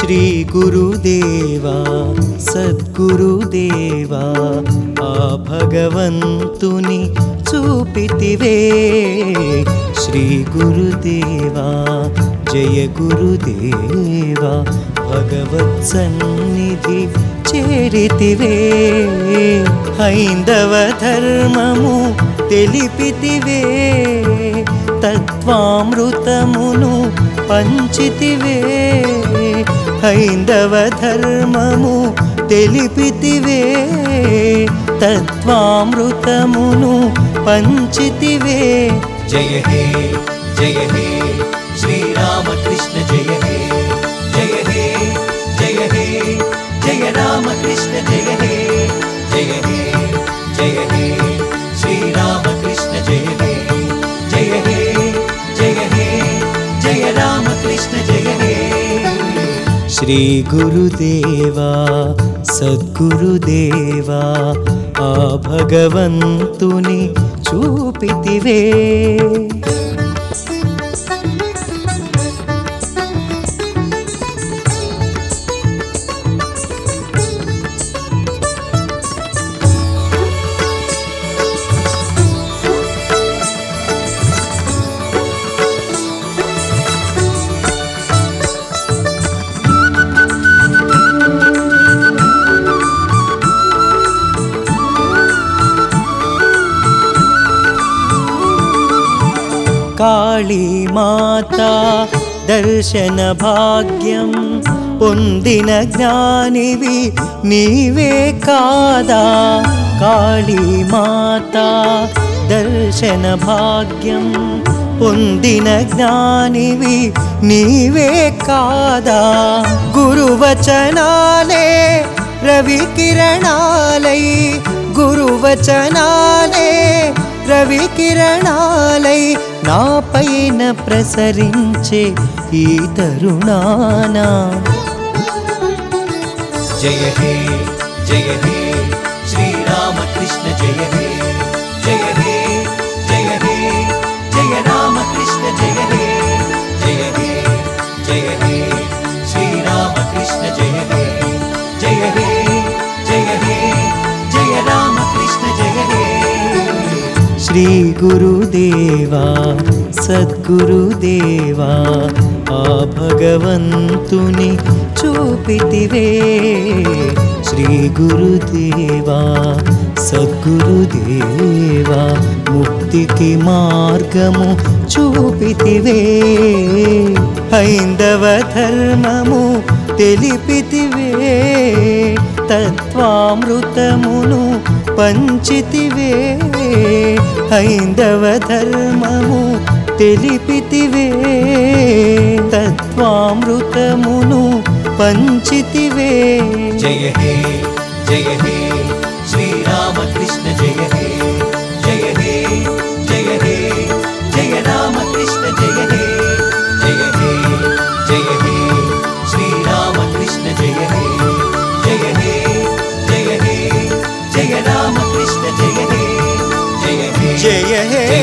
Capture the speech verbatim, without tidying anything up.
శ్రీ గురుదేవా సద్గురుదేవా ఆ భగవంతుని చూపితివే. శ్రీ గురుదేవా జయ గురుదేవా భగవత్ సన్నిధి చేరితివే. హైందవ ధర్మము తెలిపితివే, తత్వామృతమును పంచితివే. హైందవ ధర్మము తెలిపితివే, తత్వామృతమును పంచితివే. జయ హే జయ హే శ్రీరామకృష్ణ జయ హే జయ హే జయ హే జయ రామకృష్ణ జయ హే జయ హే జయ హే శ్రీరామకృష్ణ జయ హే జయ హే జయ హే జయ రామకృష్ణ జయ హే. శ్రీ గురుదేవా సద్గురుదేవా ఆ భగవంతుని చూపితివే. కాళీ మాతా దర్శన భాగ్యం పొందిన జ్ఞానివి నీవే కాదా. కాళీ మాతా దర్శన భాగ్యం పొందిన జ్ఞానివి నీవే కాదా. గురువచనాలే రవి కిరణాలై, గురువచనాలే రవి కిరణాలై నా పైన ప్రసరించే ఈ తరుణానా. జయ హే జయ హే శ్రీరామకృష్ణ జయ హే జయ హే జయ హే జయ రామకృష్ణ జయ హే జయ హే జయ హే శ్రీరామకృష్ణ జయ హే జయ హే జయ హే జయ రామకృష్ణ జయ హే. శ్రీ గురుదేవా సద్గురుదేవా ఆ భగవంతుని చూపితివే. శ్రీ గురుదేవా సద్గురుదేవా ముక్తికి మార్గము చూపితివే. హైందవ ధర్మము తెలిపితివే, తత్వామృతమును పంచితివే. హైందవ ధర్మము తెలిపితివే, తత్వామృతమును పంచితివే. జయ హే జయ హే శ్రీరామకృష్ణ జయ హే జయ హే జయ హే జయ రామకృష్ణ జయ హే జయ హే జయ హే శ్రీరామకృష్ణ జయ హే జయ హే జయ హే జయ రామకృష్ణ జయ హే జయ హే జయ హే